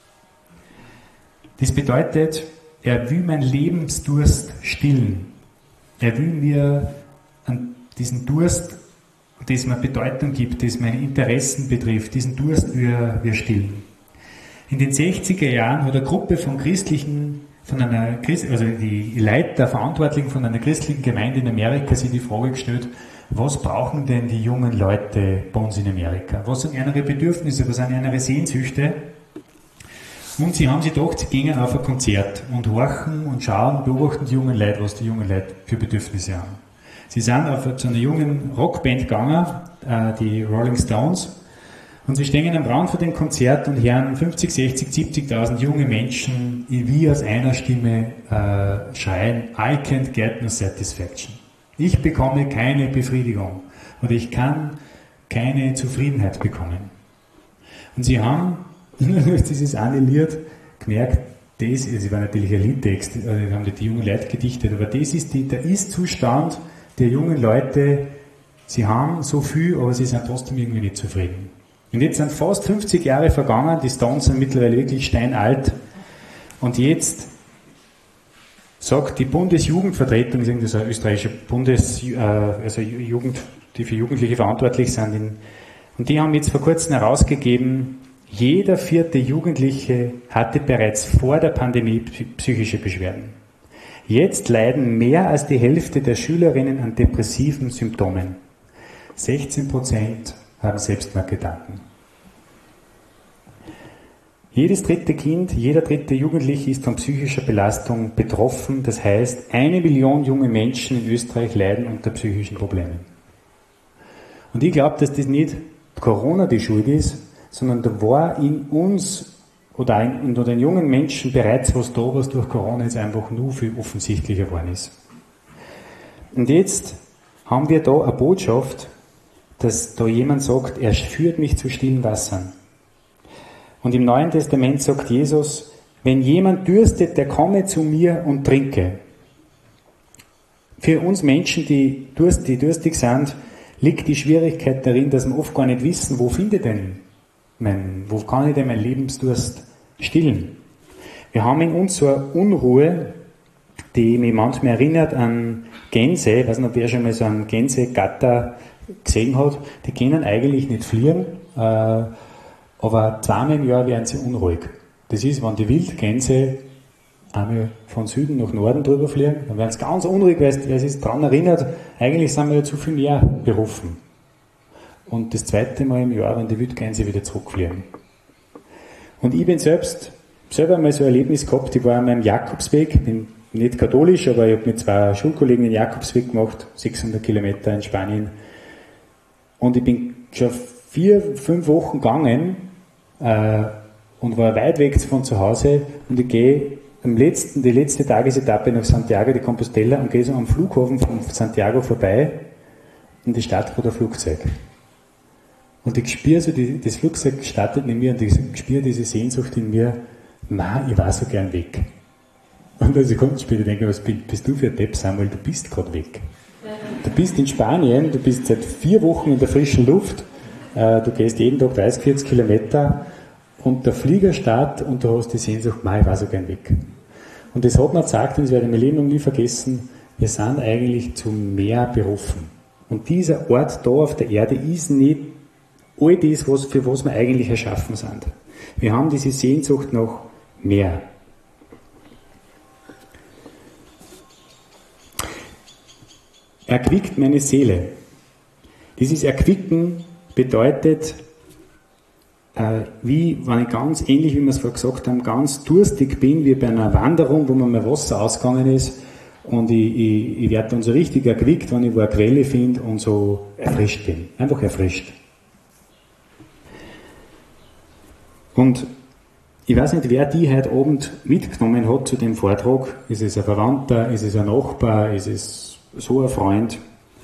Speaker 2: Das bedeutet, er will meinen Lebensdurst stillen. Er will mir an diesen Durst, das mir Bedeutung gibt, das meine Interessen betrifft, diesen Durst wir, wir stillen. In den sechziger Jahren hat eine Gruppe von christlichen, von einer, also die Leiter, Verantwortlichen von einer christlichen Gemeinde in Amerika sich die Frage gestellt, was brauchen denn die jungen Leute bei uns in Amerika? Was sind ihre Bedürfnisse, was sind ihre Sehnsüchte? Und sie haben sich gedacht, sie gehen auf ein Konzert und horchen und schauen, beobachten die jungen Leute, was die jungen Leute für Bedürfnisse haben. Sie sind auf zu einer jungen Rockband gegangen, äh, die Rolling Stones, und sie stehen am Rand vor dem Konzert und hören fünfzig, sechzig, siebzigtausend junge Menschen wie aus einer Stimme äh, schreien, I can't get no satisfaction. Ich bekomme keine Befriedigung oder ich kann keine Zufriedenheit bekommen. Und sie haben durch dieses eine Lied gemerkt, das, es war natürlich ein Liedtext, also haben die jungen Leute gedichtet, aber das ist die, der Ist-Zustand der jungen Leute. Sie haben so viel, aber sie sind trotzdem irgendwie nicht zufrieden. Und jetzt sind fast fünfzig Jahre vergangen, die Stones sind mittlerweile wirklich steinalt. Und jetzt sagt die Bundesjugendvertretung, das ist eine österreichische Bundes, äh, also Jugend, die für Jugendliche verantwortlich sind, in, und die haben jetzt vor kurzem herausgegeben, jeder vierte Jugendliche hatte bereits vor der Pandemie psychische Beschwerden. Jetzt leiden mehr als die Hälfte der Schülerinnen an depressiven Symptomen. sechzehn Prozent haben Selbstmordgedanken. Jedes dritte Kind, jeder dritte Jugendliche ist von psychischer Belastung betroffen. Das heißt, eine Million junge Menschen in Österreich leiden unter psychischen Problemen. Und ich glaube, dass das nicht Corona die Schuld ist, sondern da war in uns oder in, in den jungen Menschen bereits was da, was durch Corona jetzt einfach nur viel offensichtlicher geworden ist. Und jetzt haben wir da eine Botschaft, dass da jemand sagt, er führt mich zu stillen Wassern. Und im Neuen Testament sagt Jesus, wenn jemand dürstet, der komme zu mir und trinke. Für uns Menschen, die, durst, die durstig sind, liegt die Schwierigkeit darin, dass wir oft gar nicht wissen, wo finde denn mein, wo kann ich denn meinen Lebensdurst stillen? Wir haben in uns so eine Unruhe, die mich manchmal erinnert an Gänse. Ich weiß nicht, ob wer schon mal so einen Gänsegatter gesehen hat. Die können eigentlich nicht fliegen, äh, aber zweimal im Jahr werden sie unruhig. Das ist, wenn die Wildgänse einmal von Süden nach Norden drüber fliegen, dann werden sie ganz unruhig, weil sie sich daran erinnert, eigentlich sind wir ja zu viel mehr berufen. Und das zweite Mal im Jahr, wenn die Wildgänse wieder zurückfliegen. Und ich bin selbst, selber mal so ein Erlebnis gehabt, ich war an meinem Jakobsweg, ich bin nicht katholisch, aber ich habe mit zwei Schulkollegen den Jakobsweg gemacht, sechshundert Kilometer in Spanien. Und ich bin schon vier, fünf Wochen gegangen äh, und war weit weg von zu Hause und ich gehe am letzten, die letzte Tagesetappe nach Santiago de Compostela und gehe so am Flughafen von Santiago vorbei und ich starte vor der Flugzeug. Und ich spüre so, die, das Flugzeug startet in mir und ich spüre diese Sehnsucht in mir, na, ich war so gern weg. Und als ich komme später denke, was bist du für ein Depp, Samuel, du bist gerade weg. Du bist in Spanien, du bist seit vier Wochen in der frischen Luft, äh, du gehst jeden Tag dreißig, vierzig Kilometer und der Flieger startet und du hast die Sehnsucht, na, ich war so gern weg. Und das hat mir gesagt, und das werde ich mein Leben noch nie vergessen, wir sind eigentlich zu mehr berufen. Und dieser Ort da auf der Erde ist nicht all das, was, für was wir eigentlich erschaffen sind. Wir haben diese Sehnsucht nach mehr. erquickt meine Seele. Dieses Erquicken bedeutet, äh, wie, wenn ich ganz ähnlich, wie wir es vorher gesagt haben, ganz durstig bin, wie bei einer Wanderung, wo mir mal Wasser ausgegangen ist, und ich, ich, ich werde dann so richtig erquickt, wenn ich wo eine Quelle finde und so erfrischt bin. Einfach erfrischt. Und ich weiß nicht, wer die heute Abend mitgenommen hat zu dem Vortrag. Ist es ein Verwandter, ist es ein Nachbar, ist es so ein Freund?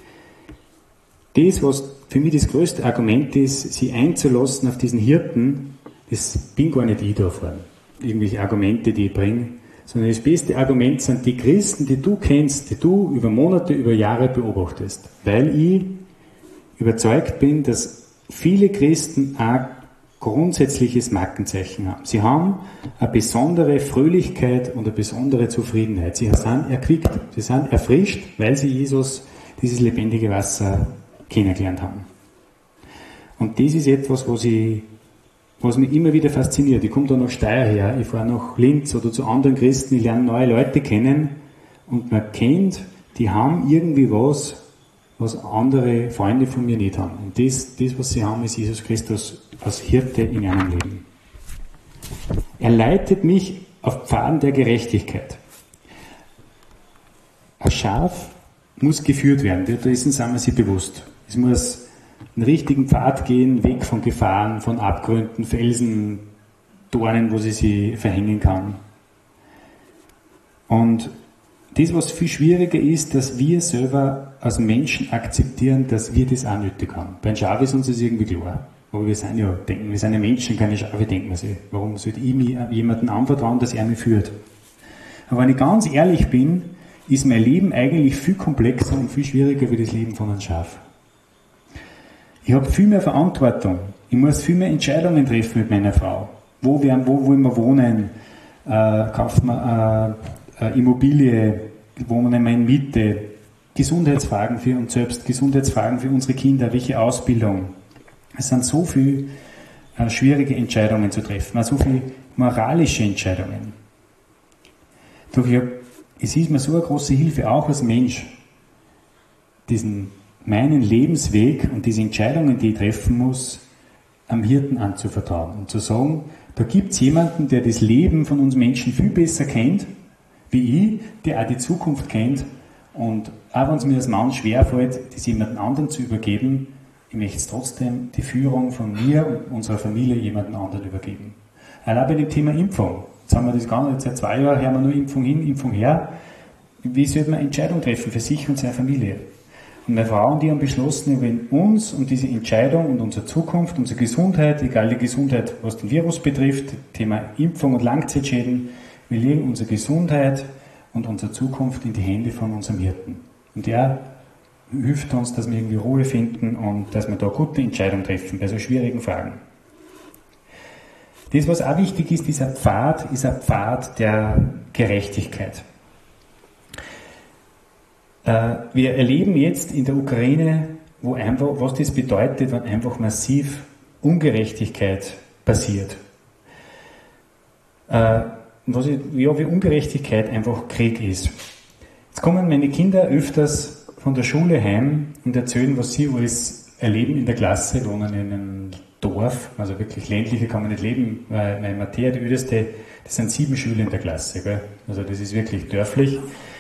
Speaker 2: Das, was für mich das größte Argument ist, sie einzulassen auf diesen Hirten, das bin gar nicht ich da vorne. Irgendwelche Argumente, die ich bringe. Sondern das beste Argument sind die Christen, die du kennst, die du über Monate, über Jahre beobachtest. Weil ich überzeugt bin, dass viele Christen auch grundsätzliches Markenzeichen haben. Sie haben eine besondere Fröhlichkeit und eine besondere Zufriedenheit. Sie sind erquickt, sie sind erfrischt, weil sie Jesus, dieses lebendige Wasser, kennengelernt haben. Und das ist etwas, was ich was mich immer wieder fasziniert. Ich komme da nach Steyr her, ich fahre nach Linz oder zu anderen Christen, ich lerne neue Leute kennen und man kennt, die haben irgendwie was, was andere Freunde von mir nicht haben. Und das, das was sie haben, ist Jesus Christus als Hirte in ihrem Leben. Er leitet mich auf Pfaden der Gerechtigkeit. Ein Schaf muss geführt werden, dessen sind wir sich bewusst. Es muss einen richtigen Pfad gehen, weg von Gefahren, von Abgründen, Felsen, Dornen, wo sie sich verhängen kann. Und das, was viel schwieriger ist, dass wir selber als Menschen akzeptieren, dass wir das auch nötig haben. Bei einem Schaf ist uns das irgendwie klar. Aber wir sind ja, denken, wir sind ja Menschen, keine Schafe, denken wir sich. Warum sollte ich mir jemanden anvertrauen, dass er mich führt? Aber wenn ich ganz ehrlich bin, ist mein Leben eigentlich viel komplexer und viel schwieriger wie das Leben von einem Schaf. Ich habe viel mehr Verantwortung. Ich muss viel mehr Entscheidungen treffen mit meiner Frau. Wo, wir, wo wollen wir wohnen? Äh, kaufen wir äh, eine Immobilie? Wohnen wir in Miete? Gesundheitsfragen für uns selbst, Gesundheitsfragen für unsere Kinder, welche Ausbildung? Es sind so viele äh, schwierige Entscheidungen zu treffen, auch so viele moralische Entscheidungen. Doch ich hab, es ist mir so eine große Hilfe, auch als Mensch, diesen meinen Lebensweg und diese Entscheidungen, die ich treffen muss, am Hirten anzuvertrauen und zu sagen, da gibt es jemanden, der das Leben von uns Menschen viel besser kennt, wie ich, der auch die Zukunft kennt, und auch wenn es mir als Mann schwerfällt, das jemanden anderen zu übergeben, ich möchte es trotzdem die Führung von mir und unserer Familie jemanden anderen übergeben. Allein bei dem Thema Impfung, jetzt haben wir das gar nicht, seit zwei Jahren hören wir nur Impfung hin, Impfung her, wie sollte man eine Entscheidung treffen für sich und seine Familie? Und meine Frau und ich haben beschlossen, wir wollen uns und diese Entscheidung und unsere Zukunft, unsere Gesundheit, egal die Gesundheit, was den Virus betrifft, Thema Impfung und Langzeitschäden, wir legen unsere Gesundheit und unsere Zukunft in die Hände von unserem Hirten. Und der hilft uns, dass wir irgendwie Ruhe finden und dass wir da gute Entscheidungen treffen bei so schwierigen Fragen. Das, was auch wichtig ist, dieser Pfad, ist ein Pfad der Gerechtigkeit. Wir erleben jetzt in der Ukraine, wo einfach, was das bedeutet, wenn einfach massiv Ungerechtigkeit passiert. Was ich, ja, wie Ungerechtigkeit einfach Krieg ist. Jetzt kommen meine Kinder öfters von der Schule heim und erzählen, was sie alles erleben in der Klasse, wohnen in einem Dorf, also wirklich ländlicher kann man nicht leben, weil meine Matthäa, die älteste, das sind sieben Schüler in der Klasse, gell? Also das ist wirklich dörflich.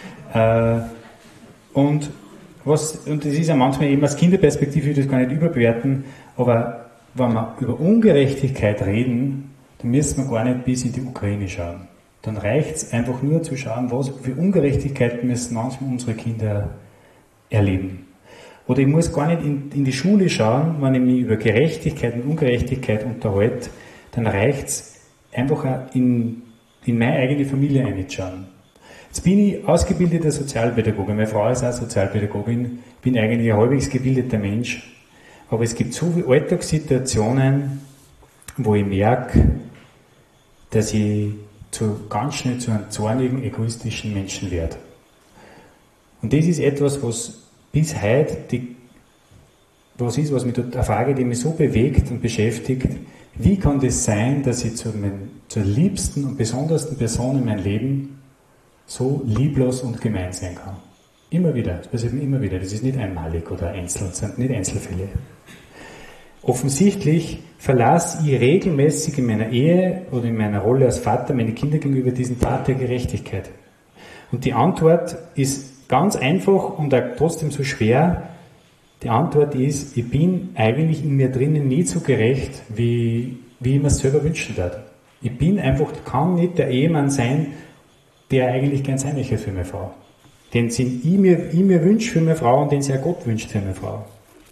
Speaker 2: Und, was, und das ist ja manchmal eben aus Kinderperspektive, ich will das gar nicht überbewerten, aber wenn wir über Ungerechtigkeit reden, dann müssen wir gar nicht bis in die Ukraine schauen. Dann reicht es einfach nur zu schauen, was für Ungerechtigkeiten müssen manchmal unsere Kinder erleben. Oder ich muss gar nicht in, in die Schule schauen, wenn ich mich über Gerechtigkeit und Ungerechtigkeit unterhalte, dann reicht es einfach auch in, in meine eigene Familie einzuschauen. Jetzt bin ich ausgebildeter Sozialpädagoge, meine Frau ist auch Sozialpädagogin, bin eigentlich ein halbwegs gebildeter Mensch, aber es gibt so viele Alltagssituationen, wo ich merke, dass ich zu, ganz schnell zu einem zornigen, egoistischen Menschen werde. Und das ist etwas, was bis heute die, was ist, was mich, eine Frage, die mich so bewegt und beschäftigt, wie kann das sein, dass ich zu mein, zur liebsten und besondersten Person in meinem Leben so lieblos und gemein sein kann? Immer wieder, das passiert mir immer wieder. Das ist nicht einmalig oder einzeln, das sind nicht Einzelfälle. Offensichtlich verlasse ich regelmäßig in meiner Ehe oder in meiner Rolle als Vater meine Kinder gegenüber diesen Pfad der Gerechtigkeit. Und die Antwort ist ganz einfach und auch trotzdem so schwer. Die Antwort ist, ich bin eigentlich in mir drinnen nie so gerecht, wie, wie ich mir es selber wünschen würde. Ich bin einfach, kann nicht der Ehemann sein, der eigentlich gern sein möchte für meine Frau. Den ich mir, ich mir wünsche für meine Frau und den sich auch Gott wünscht für meine Frau.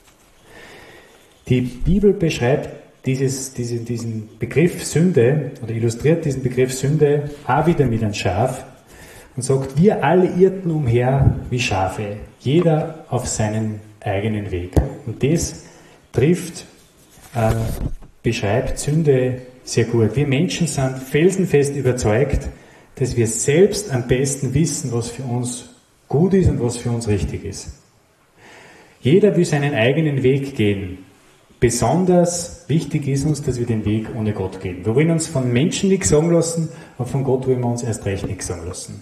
Speaker 2: Die Bibel beschreibt dieses, diesen, diesen Begriff Sünde oder illustriert diesen Begriff Sünde auch wieder mit einem Schaf und sagt, wir alle irrten umher wie Schafe, jeder auf seinen eigenen Weg. Und das trifft, äh, beschreibt Sünde sehr gut. Wir Menschen sind felsenfest überzeugt, dass wir selbst am besten wissen, was für uns gut ist und was für uns richtig ist. Jeder will seinen eigenen Weg gehen. Besonders wichtig ist uns, dass wir den Weg ohne Gott gehen. Wir wollen uns von Menschen nichts sagen lassen, aber von Gott wollen wir uns erst recht nichts sagen lassen.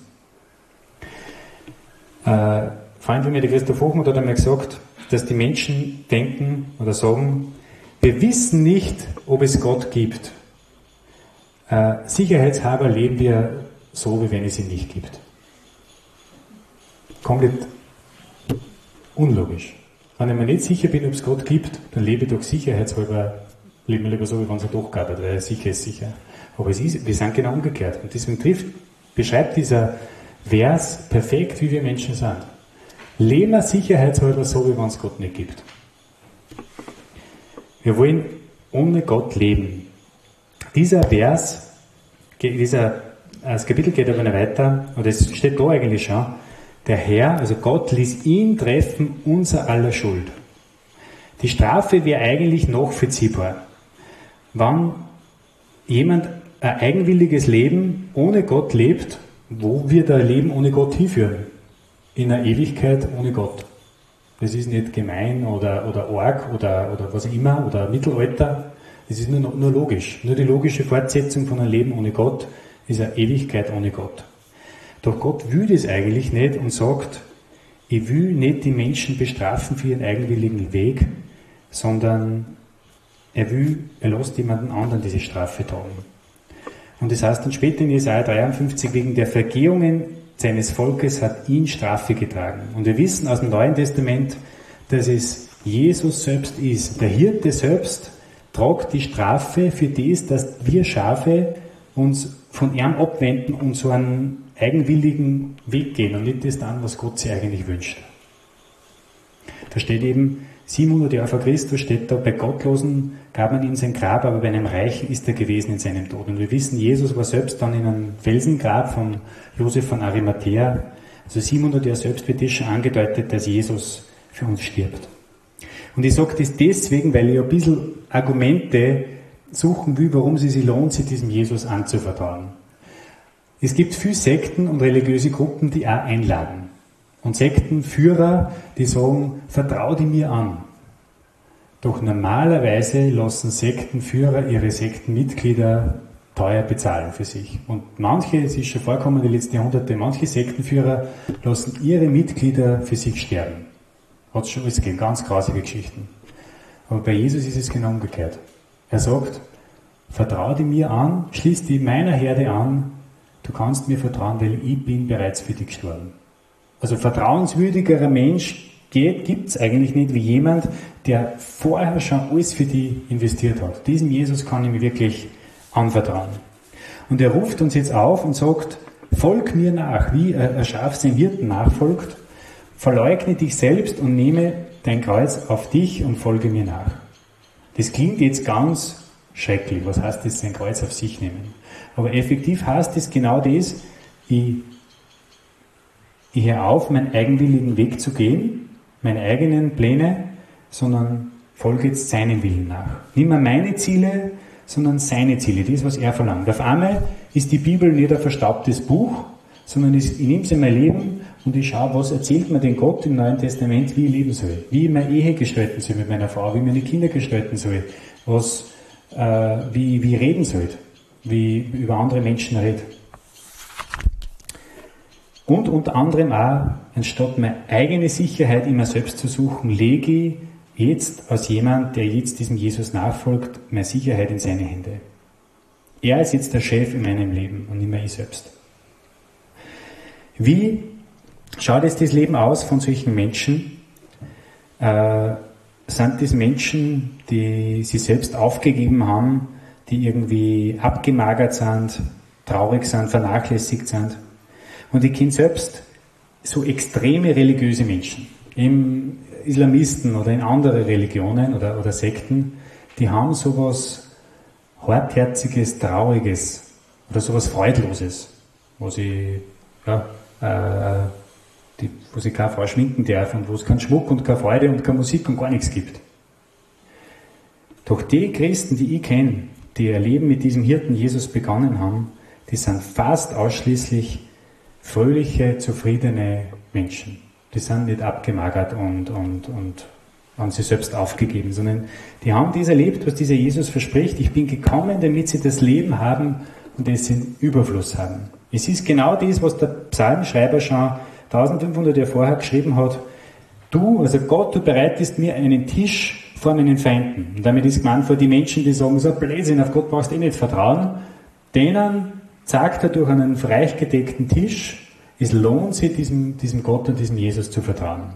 Speaker 2: Äh, Freund von mir, der Christoph Hochmuth, hat einmal gesagt, dass die Menschen denken oder sagen, wir wissen nicht, ob es Gott gibt. Äh, sicherheitshalber leben wir so, wie wenn es ihn nicht gibt. Komplett unlogisch. Wenn ich mir nicht sicher bin, ob es Gott gibt, dann lebe ich doch sicherheitshalber, lebe ich lieber so, wie wenn es er doch gab, weil sicher ist sicher. Aber es ist, wir sind genau umgekehrt. Und deswegen trifft, beschreibt dieser Vers perfekt, wie wir Menschen sind. Leben wir sicherheitshalber so, wie wenn es Gott nicht gibt. Wir wollen ohne Gott leben. Dieser Vers, dieser, das Kapitel geht aber nicht weiter, und es steht da eigentlich schon, der Herr, also Gott, ließ ihn treffen, unser aller Schuld. Die Strafe wäre eigentlich nachvollziehbar. Wenn jemand ein eigenwilliges Leben ohne Gott lebt, wo wird ein Leben ohne Gott hinführen? In einer Ewigkeit ohne Gott. Das ist nicht gemein oder, oder arg oder, oder was auch immer, oder Mittelalter. Das ist nur, nur logisch. Nur die logische Fortsetzung von einem Leben ohne Gott ist eine Ewigkeit ohne Gott. Doch Gott will das eigentlich nicht und sagt, ich will nicht die Menschen bestrafen für ihren eigenwilligen Weg, sondern er will, er lässt jemanden anderen diese Strafe tragen. Und das heißt dann später in Jesaja dreiundfünfzig, wegen der Vergehungen seines Volkes hat ihn Strafe getragen. Und wir wissen aus dem Neuen Testament, dass es Jesus selbst ist. Der Hirte selbst tragt die Strafe für das, dass wir Schafe uns von ihm abwenden und so einen eigenwilligen Weg gehen und nicht das dann, was Gott sich eigentlich wünscht. Da steht eben, siebenhundert Jahre vor Christus steht da, bei Gottlosen gab man ihm sein Grab, aber bei einem Reichen ist er gewesen in seinem Tod. Und wir wissen, Jesus war selbst dann in einem Felsengrab von Josef von Arimathea. Also siebenhundert Jahre selbst wird das schon angedeutet, dass Jesus für uns stirbt. Und ich sage das deswegen, weil ich ein bisschen Argumente suchen will, warum es sich lohnt, sich diesem Jesus anzuvertrauen. Es gibt viele Sekten und religiöse Gruppen, die auch einladen. Und Sektenführer, die sagen, vertrau die mir an. Doch normalerweise lassen Sektenführer ihre Sektenmitglieder teuer bezahlen für sich. Und manche, es ist schon vorgekommen in den letzten Jahrhunderten, manche Sektenführer lassen ihre Mitglieder für sich sterben. Hat es schon alles gegeben, ganz grausige Geschichten. Aber bei Jesus ist es genau umgekehrt. Er sagt, vertrau die mir an, schließ die meiner Herde an, du kannst mir vertrauen, weil ich bin bereits für dich gestorben. Also vertrauenswürdigerer Mensch gibt es eigentlich nicht wie jemand, der vorher schon alles für dich investiert hat. Diesem Jesus kann ich mir wirklich anvertrauen. Und er ruft uns jetzt auf und sagt, folg mir nach, wie ein Schaf seinem Hirten nachfolgt, verleugne dich selbst und nehme dein Kreuz auf dich und folge mir nach. Das klingt jetzt ganz schrecklich. Was heißt das, sein Kreuz auf sich nehmen? Aber effektiv heißt es genau das, ich, ich höre auf, meinen eigenwilligen Weg zu gehen, meine eigenen Pläne, sondern folge jetzt seinem Willen nach. Nicht mehr meine Ziele, sondern seine Ziele, das, was er verlangt. Auf einmal ist die Bibel nicht ein verstaubtes Buch, sondern ich nehme sie in mein Leben und ich schaue, was erzählt mir denn Gott im Neuen Testament, wie ich leben soll, wie ich meine Ehe gestalten soll mit meiner Frau, wie ich meine Kinder gestalten soll, was, äh, wie, wie ich reden soll, wie ich über andere Menschen rede. Und unter anderem auch anstatt meine eigene Sicherheit immer selbst zu suchen, lege ich jetzt als jemand, der jetzt diesem Jesus nachfolgt, meine Sicherheit in seine Hände. Er ist jetzt der Chef in meinem Leben und nicht mehr ich selbst. Wie schaut jetzt das Leben aus von solchen Menschen? Äh, sind das Menschen, die sich selbst aufgegeben haben, die irgendwie abgemagert sind, traurig sind, vernachlässigt sind? Und ich kenne selbst so extreme religiöse Menschen, eben Islamisten oder in andere Religionen oder, oder Sekten, die haben sowas Hartherziges, Trauriges oder sowas Freudloses, wo sie, ja, äh, die, wo sie keine Frau schminken darf und wo es keinen Schmuck und keine Freude und keine Musik und gar nichts gibt. Doch die Christen, die ich kenne, die ihr Leben mit diesem Hirten Jesus begonnen haben, die sind fast ausschließlich fröhliche, zufriedene Menschen. Die sind nicht abgemagert und, und, und haben sich selbst aufgegeben, sondern die haben das erlebt, was dieser Jesus verspricht. Ich bin gekommen, damit sie das Leben haben und es in Überfluss haben. Es ist genau das, was der Psalmschreiber schon eintausendfünfhundert Jahre vorher geschrieben hat. Du, also Gott, du bereitest mir einen Tisch vor meinen Feinden. Und damit ist gemeint vor die Menschen, die sagen, so Blödsinn, auf Gott brauchst du eh nicht vertrauen. Denen sagt er durch einen reich gedeckten Tisch, es lohnt sich, diesem, diesem Gott und diesem Jesus zu vertrauen.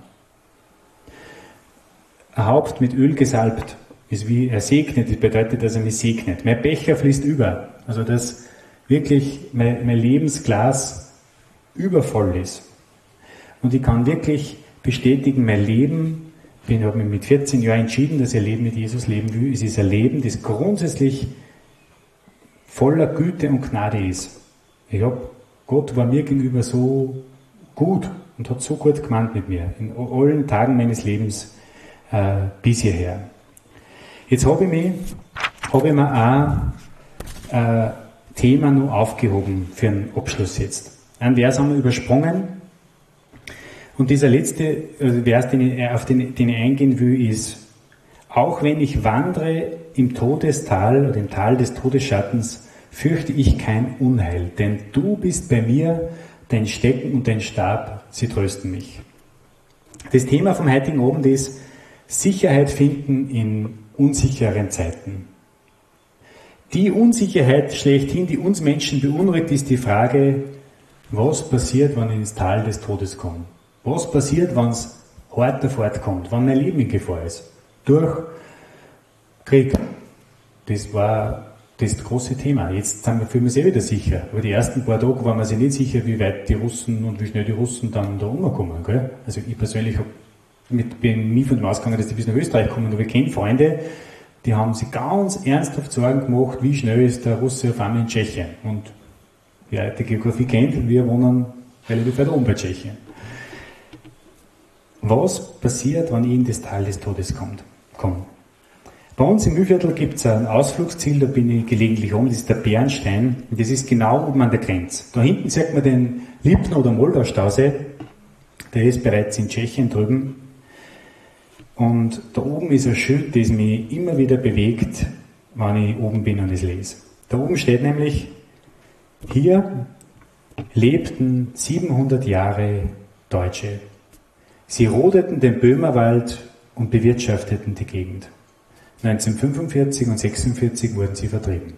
Speaker 2: Ein Haupt mit Öl gesalbt ist wie er segnet, das bedeutet, dass er mich segnet. Mein Becher fließt über, also dass wirklich mein, mein Lebensglas übervoll ist. Und ich kann wirklich bestätigen, mein Leben, ich habe mich mit vierzehn Jahren entschieden, dass ich ein Leben mit Jesus leben will. Es ist ein Leben, das grundsätzlich voller Güte und Gnade ist. Ich habe, Gott war mir gegenüber so gut und hat so gut gemeint mit mir, in allen Tagen meines Lebens äh, bis hierher. Jetzt habe ich, mich, hab ich mir auch ein Thema noch aufgehoben für einen Abschluss jetzt. Ein Vers haben wir übersprungen. Und dieser letzte Vers, den ich, auf den, den ich eingehen will, ist: Auch wenn ich wandere im Todestal oder im Tal des Todesschattens, fürchte ich kein Unheil, denn du bist bei mir, dein Stecken und dein Stab, sie trösten mich. Das Thema vom heutigen Abend ist Sicherheit finden in unsicheren Zeiten. Die Unsicherheit schlechthin, die uns Menschen beunruhigt, ist die Frage, was passiert, wenn ich ins Tal des Todes komme? Was passiert, wenn es hart davor kommt, wenn mein Leben in Gefahr ist? Durch Krieg. Das war das große Thema. Jetzt sind wir, fühlen wir uns eh wieder sicher. Aber die ersten paar Tage waren wir sich nicht sicher, wie weit die Russen und wie schnell die Russen dann da umkommen. Gell? Also ich persönlich hab mit, bin nie von dem ausgegangen, dass die bis nach Österreich kommen, aber ich kenne Freunde, die haben sich ganz ernsthaft Sorgen gemacht, wie schnell ist der Russe auf einmal in Tschechien. Und wer die Geografie kennt, wir wohnen relativ weit oben bei Tschechien. Was passiert, wenn ich in das Tal des Todes kommt, komme? Bei uns im Mühlviertel gibt es ein Ausflugsziel, da bin ich gelegentlich um, das ist der Bernstein, und das ist genau oben an der Grenze. Da hinten sieht man den Lipton- oder Moldau-Stausee, der ist bereits in Tschechien drüben. Und da oben ist ein Schild, das mich immer wieder bewegt, wenn ich oben bin und es lese. Da oben steht nämlich, hier lebten siebenhundert Jahre Deutsche. Sie rodeten den Böhmerwald und bewirtschafteten die Gegend. neunzehnhundertfünfundvierzig und sechsundvierzig wurden sie vertrieben.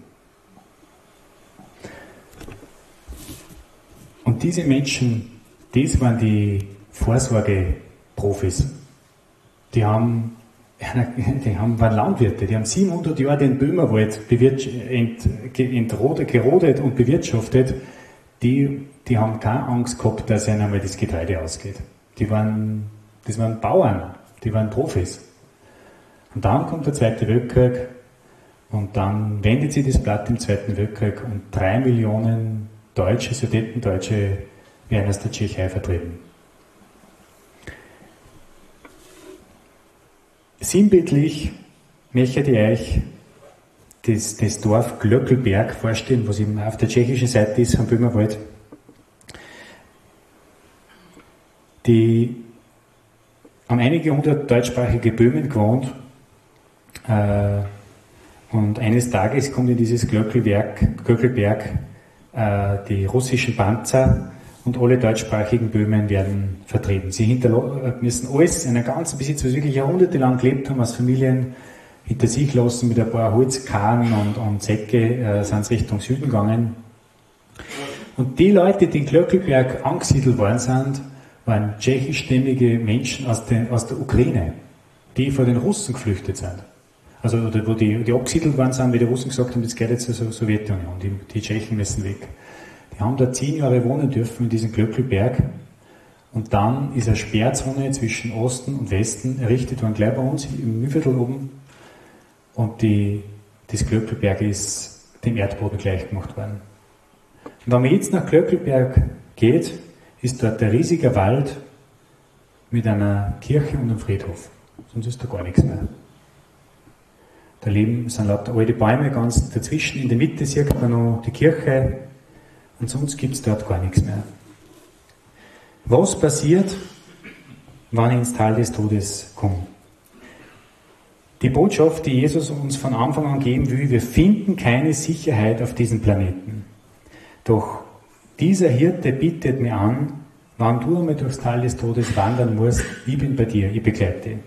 Speaker 2: Und diese Menschen, das waren die Vorsorgeprofis. Die haben, die haben, waren Landwirte, die haben siebenhundert Jahre den Böhmerwald ent, ent, gerodet und bewirtschaftet. Die, die haben keine Angst gehabt, dass ihnen einmal das Getreide ausgeht. Die waren, das waren Bauern, die waren Profis. Und dann kommt der Zweite Weltkrieg und dann wendet sich das Blatt im Zweiten Weltkrieg und drei Millionen Deutsche, Sudetendeutsche werden aus der Tschechei vertrieben. Sinnbildlich möchte ich euch das, das Dorf Glöckelberg vorstellen, was eben auf der tschechischen Seite ist, am Böhmerwald. Die haben einige hundert deutschsprachige Böhmen gewohnt äh, und eines Tages kommt in dieses Glöckelberg, Glöckelberg äh, die russischen Panzer und alle deutschsprachigen Böhmen werden vertrieben. Sie hinterlo- müssen alles, einen ganzen Besitz, was wirklich jahrhundertelang gelebt haben, als Familien hinter sich lassen, mit ein paar Holzkarren und, und Säcke äh, sind sie Richtung Süden gegangen. Und die Leute, die in Glöckelberg angesiedelt worden sind, waren tschechischstämmige Menschen aus, den, aus der Ukraine, die vor den Russen geflüchtet sind. Also, oder wo die, die abgesiedelt worden sind, wie die Russen gesagt haben, das geht jetzt zur Sowjetunion, die, die Tschechen müssen weg. Die haben da zehn Jahre wohnen dürfen in diesem Glöckelberg. Und dann ist eine Sperrzone zwischen Osten und Westen errichtet worden, gleich bei uns im Mühlviertel oben. Und die, das Glöckelberg ist dem Erdboden gleich gemacht worden. Und wenn man jetzt nach Glöckelberg geht, ist dort ein riesiger Wald mit einer Kirche und einem Friedhof. Sonst ist da gar nichts mehr. Da leben, sind lauter alte Bäume ganz dazwischen. In der Mitte sieht man noch die Kirche und sonst gibt es dort gar nichts mehr. Was passiert, wenn ich ins Tal des Todes komme? Die Botschaft, die Jesus uns von Anfang an geben will, wir finden keine Sicherheit auf diesem Planeten. Doch dieser Hirte bietet mir an, wenn du einmal durchs Tal des Todes wandern musst, ich bin bei dir, ich begleite dich.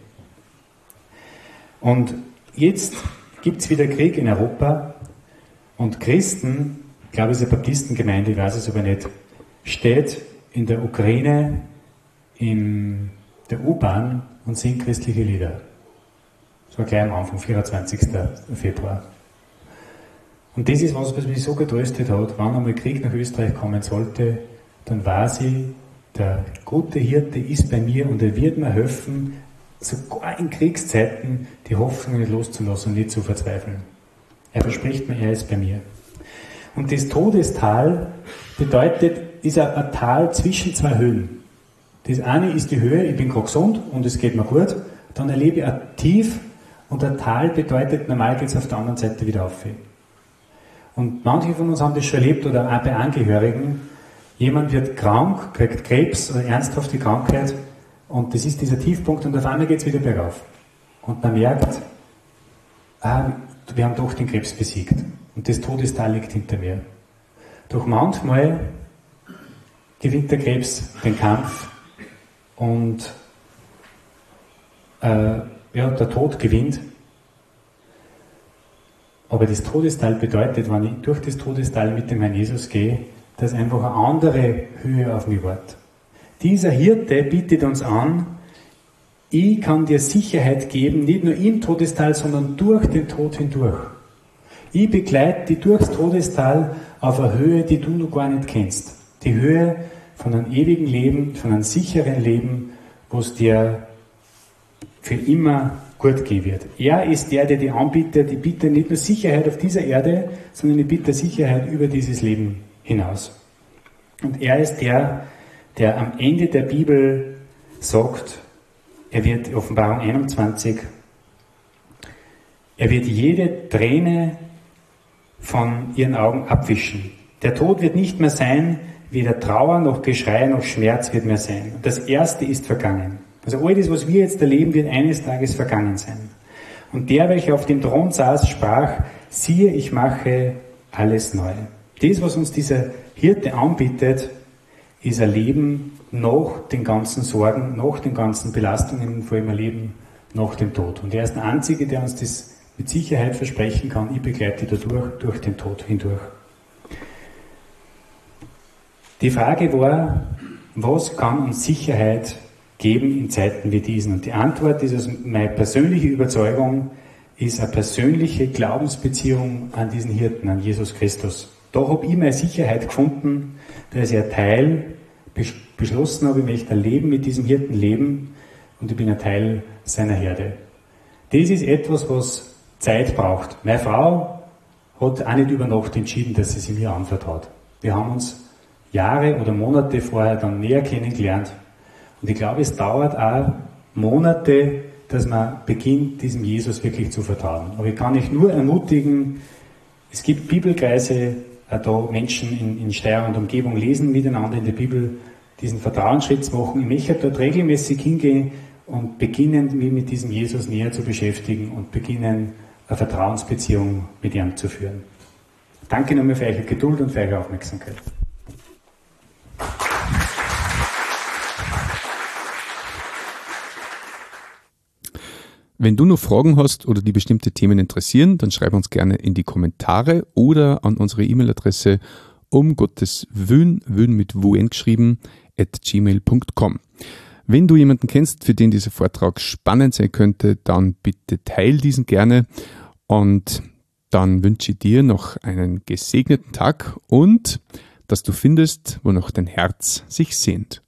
Speaker 2: Und jetzt gibt es wieder Krieg in Europa und Christen, ich glaube es ist eine Baptistengemeinde, ich weiß es aber nicht, steht in der Ukraine in der U-Bahn und singt christliche Lieder. Das war gleich am Anfang, vierundzwanzigsten Februar. Und das ist was, was mich so getröstet hat, wenn einmal Krieg nach Österreich kommen sollte, dann weiß ich, der gute Hirte ist bei mir und er wird mir helfen, sogar in Kriegszeiten die Hoffnung nicht loszulassen und nicht zu verzweifeln. Er verspricht mir, er ist bei mir. Und das Todestal bedeutet, ist ein, ein Tal zwischen zwei Höhen. Das eine ist die Höhe, ich bin gerade gesund und es geht mir gut. Dann erlebe ich ein Tief und ein Tal bedeutet, normal geht es auf der anderen Seite wieder auf. Und manche von uns haben das schon erlebt oder auch bei Angehörigen. Jemand wird krank, kriegt Krebs oder ernsthafte Krankheit und das ist dieser Tiefpunkt und auf einmal geht es wieder bergauf. Und man merkt, ah, wir haben doch den Krebs besiegt und das Todestal liegt hinter mir. Doch manchmal gewinnt der Krebs den Kampf und äh, ja, der Tod gewinnt. Aber das Todestal bedeutet, wenn ich durch das Todestal mit dem Herrn Jesus gehe, dass einfach eine andere Höhe auf mich wartet. Dieser Hirte bietet uns an, ich kann dir Sicherheit geben, nicht nur im Todestal, sondern durch den Tod hindurch. Ich begleite dich durchs Todestal auf eine Höhe, die du noch gar nicht kennst. Die Höhe von einem ewigen Leben, von einem sicheren Leben, wo es dir für immer gut gehen wird. Er ist der, der dir anbietet, ich biete nicht nur Sicherheit auf dieser Erde, sondern ich biete Sicherheit über dieses Leben hinaus. Und er ist der, der am Ende der Bibel sagt, er wird, Offenbarung einundzwanzig, er wird jede Träne von ihren Augen abwischen. Der Tod wird nicht mehr sein, weder Trauer noch Geschrei noch Schmerz wird mehr sein. Das Erste ist vergangen. Also all das, was wir jetzt erleben, wird eines Tages vergangen sein. Und der, welcher auf dem Thron saß, sprach, siehe, ich mache alles neu. Das, was uns dieser Hirte anbietet, ist ein Leben nach den ganzen Sorgen, nach den ganzen Belastungen, vor allem ein Leben nach dem Tod. Und er ist der Einzige, der uns das mit Sicherheit versprechen kann, ich begleite dadurch, durch den Tod hindurch. Die Frage war, was kann uns Sicherheit geben in Zeiten wie diesen? Und die Antwort ist also meine persönliche Überzeugung, ist eine persönliche Glaubensbeziehung an diesen Hirten, an Jesus Christus. Da habe ich meine Sicherheit gefunden, da ist ein Teil, beschlossen habe, ich möchte ein Leben mit diesem Hirten leben und ich bin ein Teil seiner Herde. Das ist etwas, was Zeit braucht. Meine Frau hat auch nicht über Nacht entschieden, dass sie sich mir anvertraut. Wir haben uns Jahre oder Monate vorher dann näher kennengelernt. Und ich glaube, es dauert auch Monate, dass man beginnt, diesem Jesus wirklich zu vertrauen. Aber ich kann euch nur ermutigen, es gibt Bibelkreise, auch da Menschen in, in Steyr und Umgebung lesen miteinander in der Bibel, diesen Vertrauensschritt zu machen. Ich möchte dort regelmäßig hingehen und beginnen, mich mit diesem Jesus näher zu beschäftigen und beginnen, eine Vertrauensbeziehung mit ihm zu führen. Danke nochmal für eure Geduld und für eure Aufmerksamkeit.
Speaker 1: Wenn du noch Fragen hast oder die bestimmte Themen interessieren, dann schreib uns gerne in die Kommentare oder an unsere E-Mail-Adresse um Gottes Willen, Willen mit W N geschrieben, at gmail punkt com. Wenn du jemanden kennst, für den dieser Vortrag spannend sein könnte, dann bitte teil diesen gerne und dann wünsche ich dir noch einen gesegneten Tag und dass du findest, wo noch dein Herz sich sehnt.